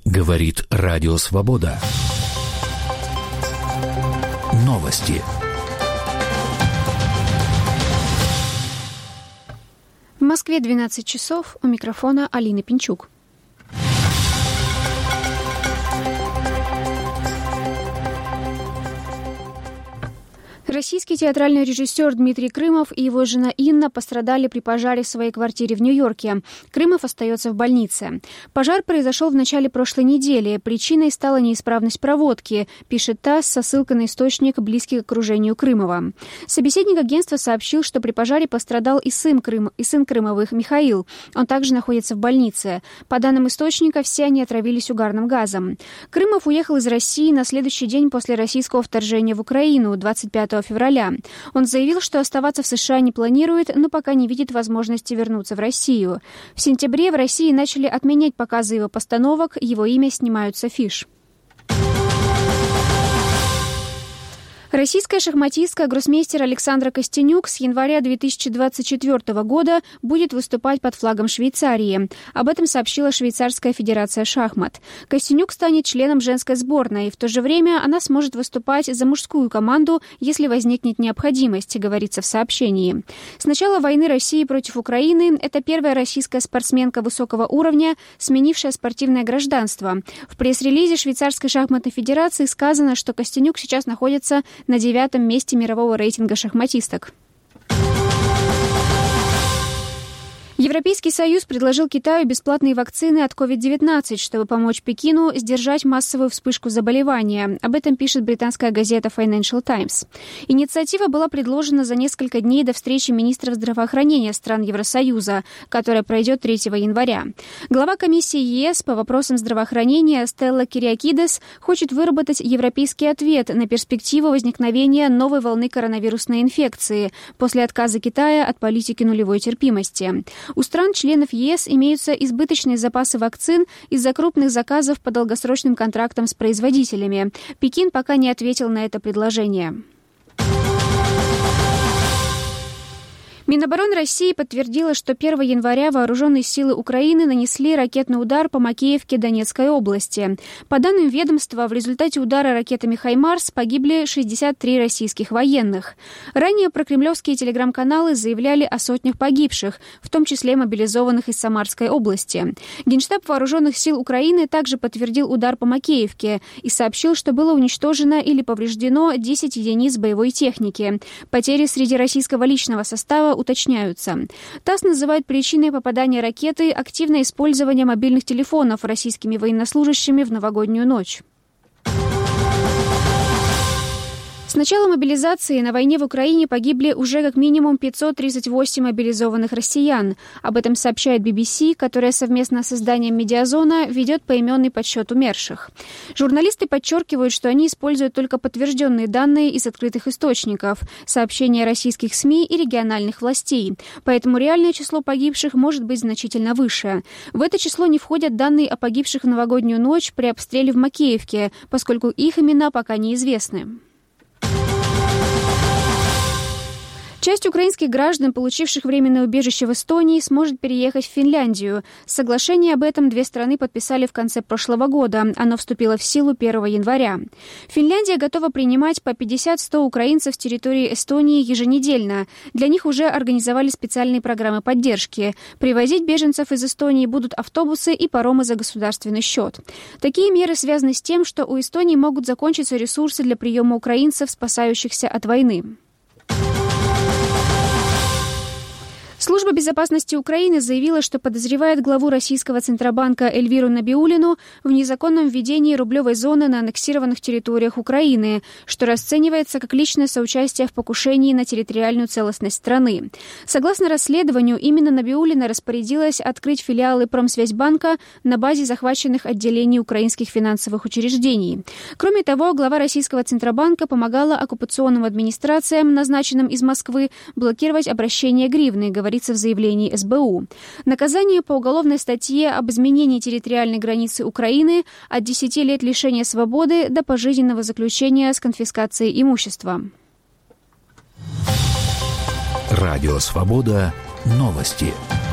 Говорит Радио Свобода. Новости. В Москве 12 часов. У микрофона Алина Пинчук. Российский театральный режиссер Дмитрий Крымов и его жена Инна пострадали при пожаре в своей квартире в Нью-Йорке. Крымов остается в больнице. Пожар произошел в начале прошлой недели. Причиной стала неисправность проводки, пишет ТАСС со ссылкой на источник, близкий к окружению Крымова. Собеседник агентства сообщил, что при пожаре пострадал и сын Крымовых, Михаил. Он также находится в больнице. По данным источника, все они отравились угарным газом. Крымов уехал из России на следующий день после российского вторжения в Украину, 25 февраля. Он заявил, что оставаться в США не планирует, но пока не видит возможности вернуться в Россию. В сентябре в России начали отменять показы его постановок, его имя снимают с афиш. Российская шахматистка гроссмейстер Александра Костенюк с января 2024 года будет выступать под флагом Швейцарии. Об этом сообщила Швейцарская федерация шахмат. Костенюк станет членом женской сборной. В то же время она сможет выступать за мужскую команду, если возникнет необходимость, говорится в сообщении. С начала войны России против Украины это первая российская спортсменка высокого уровня, сменившая спортивное гражданство. В пресс-релизе Швейцарской шахматной федерации сказано, что Костенюк сейчас находится на 9-м месте мирового рейтинга шахматисток. Европейский Союз предложил Китаю бесплатные вакцины от COVID-19, чтобы помочь Пекину сдержать массовую вспышку заболевания. Об этом пишет британская газета Financial Times. Инициатива была предложена за несколько дней до встречи министров здравоохранения стран Евросоюза, которая пройдет 3 января. Глава комиссии ЕС по вопросам здравоохранения Стелла Кириакидес хочет выработать европейский ответ на перспективу возникновения новой волны коронавирусной инфекции после отказа Китая от политики нулевой терпимости. У стран-членов ЕС имеются избыточные запасы вакцин из-за крупных заказов по долгосрочным контрактам с производителями. Пекин пока не ответил на это предложение. Минобороны России подтвердила, что 1 января вооруженные силы Украины нанесли ракетный удар по Макеевке Донецкой области. По данным ведомства, в результате удара ракетами «Хаймарс» погибли 63 российских военных. Ранее прокремлевские телеграм-каналы заявляли о сотнях погибших, в том числе мобилизованных из Самарской области. Генштаб вооруженных сил Украины также подтвердил удар по Макеевке и сообщил, что было уничтожено или повреждено 10 единиц боевой техники. Потери среди российского личного состава уточняются. ТАСС называет причиной попадания ракеты активное использование мобильных телефонов российскими военнослужащими в новогоднюю ночь. С начала мобилизации на войне в Украине погибли уже как минимум 538 мобилизованных россиян. Об этом сообщает BBC, которая совместно с изданием «Медиазона» ведет поименный подсчет умерших. Журналисты подчеркивают, что они используют только подтвержденные данные из открытых источников, сообщения российских СМИ и региональных властей. Поэтому реальное число погибших может быть значительно выше. В это число не входят данные о погибших в новогоднюю ночь при обстреле в Макеевке, поскольку их имена пока неизвестны. Часть украинских граждан, получивших временное убежище в Эстонии, сможет переехать в Финляндию. Соглашение об этом две страны подписали в конце прошлого года. Оно вступило в силу 1 января. Финляндия готова принимать по 50-100 украинцев с территории Эстонии еженедельно. Для них уже организовали специальные программы поддержки. Привозить беженцев из Эстонии будут автобусы и паромы за государственный счет. Такие меры связаны с тем, что у Эстонии могут закончиться ресурсы для приема украинцев, спасающихся от войны. Служба безопасности Украины заявила, что подозревает главу российского Центробанка Эльвиру Набиуллину в незаконном введении рублевой зоны на аннексированных территориях Украины, что расценивается как личное соучастие в покушении на территориальную целостность страны. Согласно расследованию, именно Набиуллина распорядилась открыть филиалы Промсвязьбанка на базе захваченных отделений украинских финансовых учреждений. Кроме того, глава российского Центробанка помогала оккупационным администрациям, назначенным из Москвы, блокировать обращение гривны, говорится в заявлении СБУ. Наказание по уголовной статье об изменении территориальной границы Украины от 10 лет лишения свободы до пожизненного заключения с конфискацией имущества. Радио «Свобода». Новости.